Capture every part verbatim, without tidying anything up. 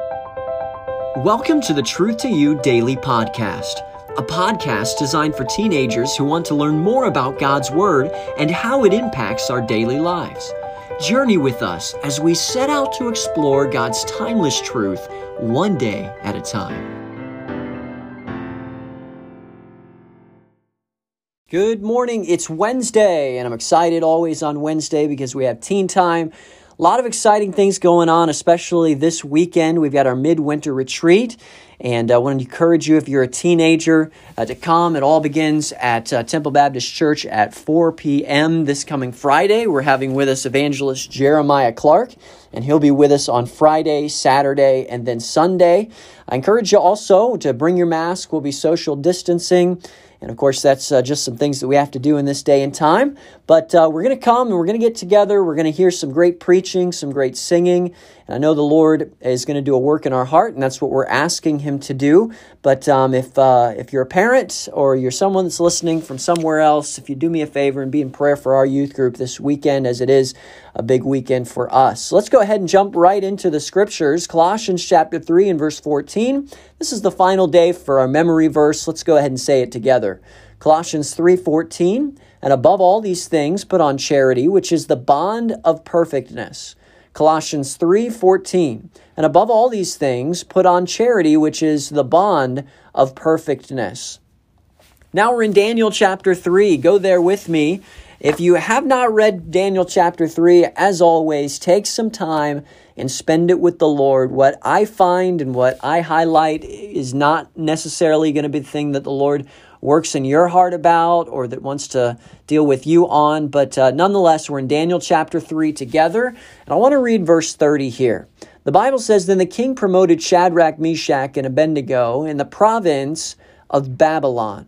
Welcome to the Truth to You Daily Podcast, a podcast designed for teenagers who want to learn more about God's Word and how it impacts our daily lives. Journey with us as we set out to explore God's timeless truth one day at a time. Good morning. It's Wednesday, and I'm excited always on Wednesday because we have teen time. A lot of exciting things going on, especially this weekend. We've got our midwinter retreat, and I want to encourage you, if you're a teenager, uh, to come. It all begins at uh, Temple Baptist Church at four p.m. this coming Friday. We're having with us evangelist Jeremiah Clark, and he'll be with us on Friday, Saturday, and then Sunday. I encourage you also to bring your mask. We'll be social distancing. And of course, that's uh, just some things that we have to do in this day and time. But uh, we're going to come and we're going to get together. We're going to hear some great preaching, some great singing. And I know the Lord is going to do a work in our heart, and that's what we're asking Him to do. But um, if uh, if you're a parent or you're someone that's listening from somewhere else, if you do me a favor and be in prayer for our youth group this weekend, as it is a big weekend for us. So let's go ahead and jump right into the scriptures. Colossians chapter three and verse fourteen. This is the final day for our memory verse. Let's go ahead and say it together. Colossians three fourteen, and above all these things put on charity, which is the bond of perfectness. Colossians three fourteen, and above all these things put on charity, which is the bond of perfectness. Now we're in Daniel chapter three. Go there with me. If you have not read Daniel chapter three, as always, take some time and spend it with the Lord. What I find and what I highlight is not necessarily going to be the thing that the Lord works in your heart about or that wants to deal with you on. But uh, nonetheless, we're in Daniel chapter three together. And I want to read verse thirty here. The Bible says, Then the king promoted Shadrach, Meshach, and Abednego in the province of Babylon.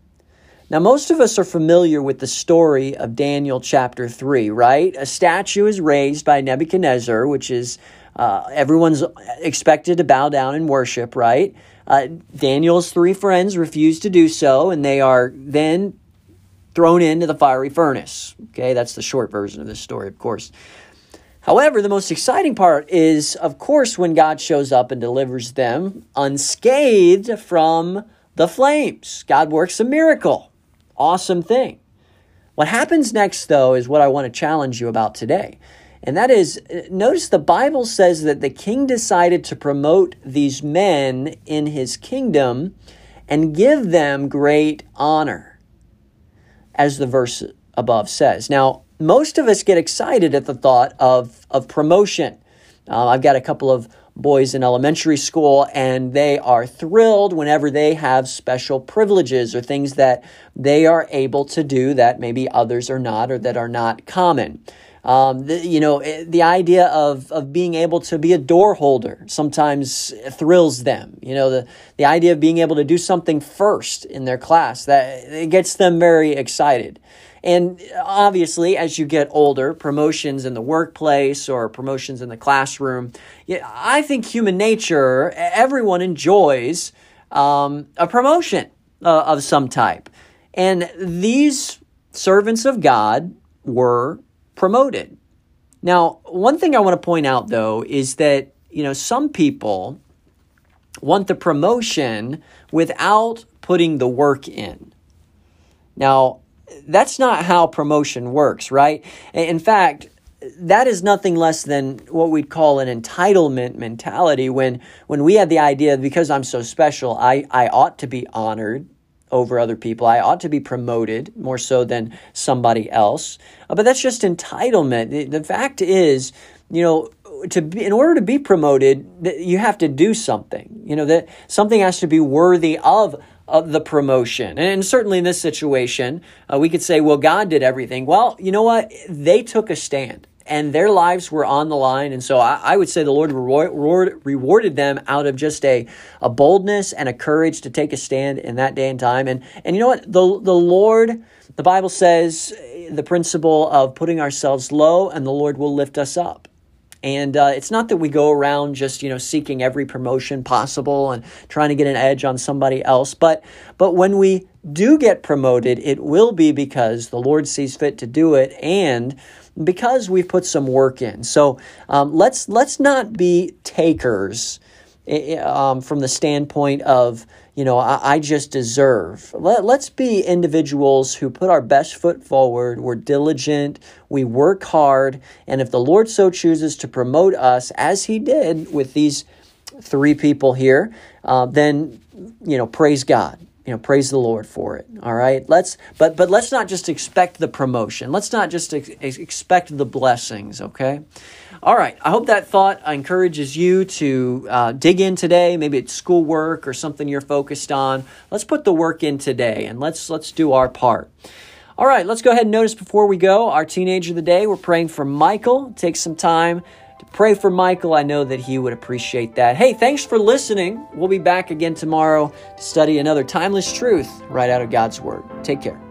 Now, most of us are familiar with the story of Daniel chapter three, right? A statue is raised by Nebuchadnezzar, which is uh, everyone's expected to bow down and worship, right? Uh, Daniel's three friends refuse to do so, and they are then thrown into the fiery furnace. Okay, that's the short version of this story, of course. However, the most exciting part is, of course, when God shows up and delivers them unscathed from the flames. God works a miracle. Awesome thing. What happens next, though, is what I want to challenge you about today. And that is, notice the Bible says that the king decided to promote these men in his kingdom and give them great honor, as the verse above says. Now, most of us get excited at the thought of, of promotion. Uh, I've got a couple of boys in elementary school, and they are thrilled whenever they have special privileges or things that they are able to do that maybe others are not or that are not common. Um, the, you know, the idea of, of being able to be a door holder sometimes thrills them. You know, the, the idea of being able to do something first in their class, that it gets them very excited. And obviously, as you get older, promotions in the workplace or promotions in the classroom, I think human nature, everyone enjoys um, a promotion uh, of some type. And these servants of God were promoted. Now, one thing I want to point out, though, is that, you know, some people want the promotion without putting the work in. Now, that's not how promotion works, right? In fact, that is nothing less than what we'd call an entitlement mentality when, when we have the idea, because I'm so special, I, I ought to be honored over other people. I ought to be promoted more so than somebody else. But that's just entitlement. The, the fact is, you know, to be, in order to be promoted, you have to do something. You know, that something has to be worthy of of the promotion. And certainly in this situation, uh, we could say, well, God did everything. Well, you know what? They took a stand and their lives were on the line. And so I, I would say the Lord reward, rewarded them out of just a, a boldness and a courage to take a stand in that day and time. And, and you know what? The, the Lord, the Bible says the principle of putting ourselves low and the Lord will lift us up. And uh, it's not that we go around just, you know, seeking every promotion possible and trying to get an edge on somebody else. But but when we do get promoted, it will be because the Lord sees fit to do it and because we've put some work in. So um, let's let's not be takers um, from the standpoint of, you know, I, I just deserve. Let, let's be individuals who put our best foot forward. We're diligent. We work hard. And if the Lord so chooses to promote us, as he did with these three people here, uh, then, you know, praise God. You know, praise the Lord for it. All right. Let's, but, but let's not just expect the promotion. Let's not just ex- expect the blessings. Okay. All right. I hope that thought encourages you to uh, dig in today. Maybe it's schoolwork or something you're focused on. Let's put the work in today and let's, let's do our part. All right. Let's go ahead and notice before we go, our teenager of the day, we're praying for Michael. Take some time to pray for Michael. I know that he would appreciate that. Hey, thanks for listening. We'll be back again tomorrow to study another timeless truth right out of God's Word. Take care.